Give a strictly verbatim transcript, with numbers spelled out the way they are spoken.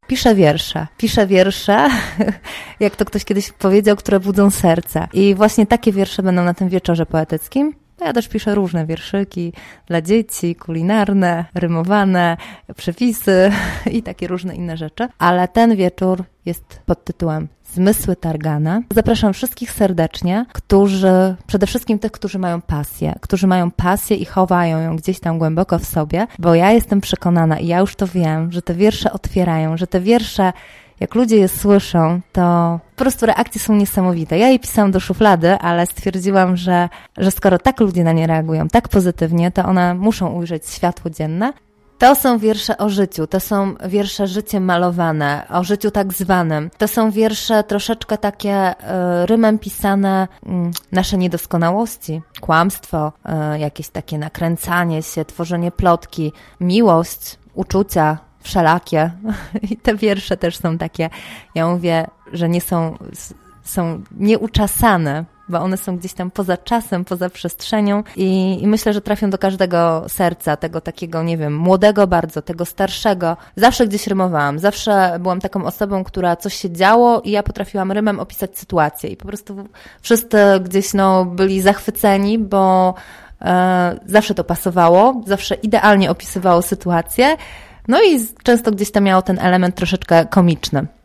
Piszę wiersze. Piszę wiersze, jak to ktoś kiedyś powiedział, które budzą serce. I właśnie takie wiersze będą na tym wieczorze poetyckim. Ja też piszę różne wierszyki dla dzieci, kulinarne, rymowane, przepisy i takie różne inne rzeczy. Ale ten wieczór jest pod tytułem Zmysły targane. Zapraszam wszystkich serdecznie, którzy, przede wszystkim tych, którzy mają pasję, którzy mają pasję i chowają ją gdzieś tam głęboko w sobie, bo ja jestem przekonana i ja już to wiem, że te wiersze otwierają, że te wiersze, jak ludzie je słyszą, to po prostu reakcje są niesamowite. Ja je pisałam do szuflady, ale stwierdziłam, że, że skoro tak ludzie na nie reagują, tak pozytywnie, to one muszą ujrzeć światło dzienne. To są wiersze o życiu, to są wiersze życiem malowane, o życiu tak zwanym. To są wiersze troszeczkę takie y, rymem pisane, y, nasze niedoskonałości, kłamstwo, y, jakieś takie nakręcanie się, tworzenie plotki, miłość, uczucia wszelakie. I te wiersze też są takie, ja mówię, że nie są, są nieuczesane, bo one są gdzieś tam poza czasem, poza przestrzenią i, i myślę, że trafią do każdego serca, tego takiego, nie wiem, młodego bardzo, tego starszego. Zawsze gdzieś rymowałam, zawsze byłam taką osobą, która coś się działo i ja potrafiłam rymem opisać sytuację i po prostu wszyscy gdzieś no, byli zachwyceni, bo e, zawsze to pasowało, zawsze idealnie opisywało sytuację, no i często gdzieś tam miało ten element troszeczkę komiczny.